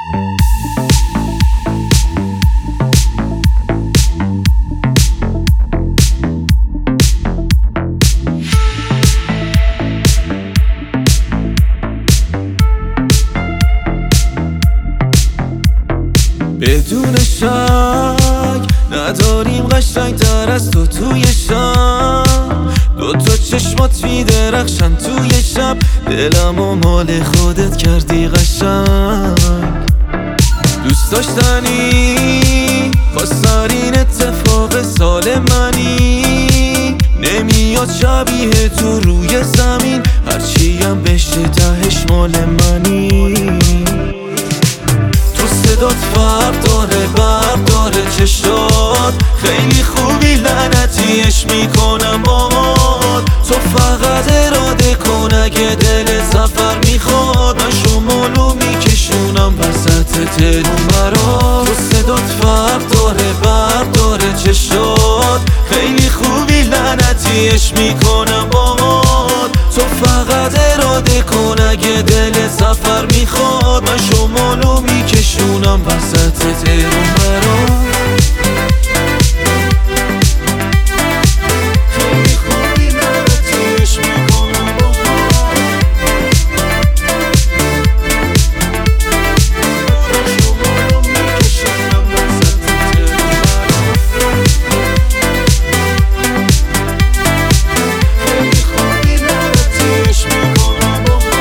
بدون شک نداریم قشنگ‌تر از تو توی شب. دوتا چشمات می‌درخشن توی شب، دلمو مال خودت کردی قشنگ. دوست داشتنی خواسترین اتفاق سال منی، نمیاد شبیه تو روی زمین، هرچیم بشه تهش مال منی. صدات فرق داره، برق داره چشات، خیلی خوبی لعنتیش میکنم باهات. تو فقط اراده کن اگه دل سفر میخواد، من شمالو میکشونم وسط تهرون برات. تو صدات فرق داره، برق داره چشات، خیلی خوبی لعنتیش میکنم باهات. تو فقط اراده کن اگه دل سفر میخواد، من شمالو میکشونم وسط تهرون برات. خیلی خوبی لعنتیش میکنم باهات، من شمالو میکشونم وسط تهرون برات. خیلی خوبی لعنتیش میکنم باهات.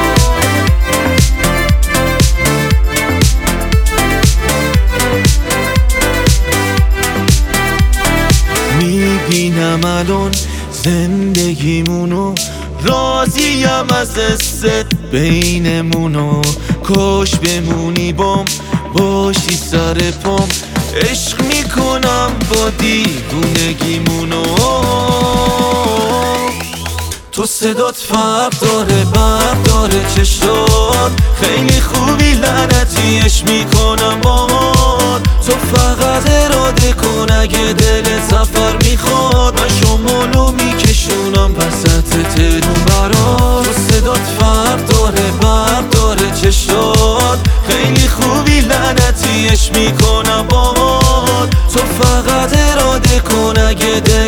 میبینم الان زندگیمونو، راضیم از است بینمونو. کاش بمونی بام، باشی سر پام، عشق میکنم با دیوونگیمونو. تو صدات فرق داره، برق داره چشات، خیلی خوبی لعنتیش میکنم باهات. تو فقط اراده کن اگه دل سفر میخواد، من شمالو میکشونم وسط تهرون برات. تو صدات فرق داره، برق داره چشات، خیلی خوبی لعنتیش میکنم باهات. تو فقط اراده کن اگه دل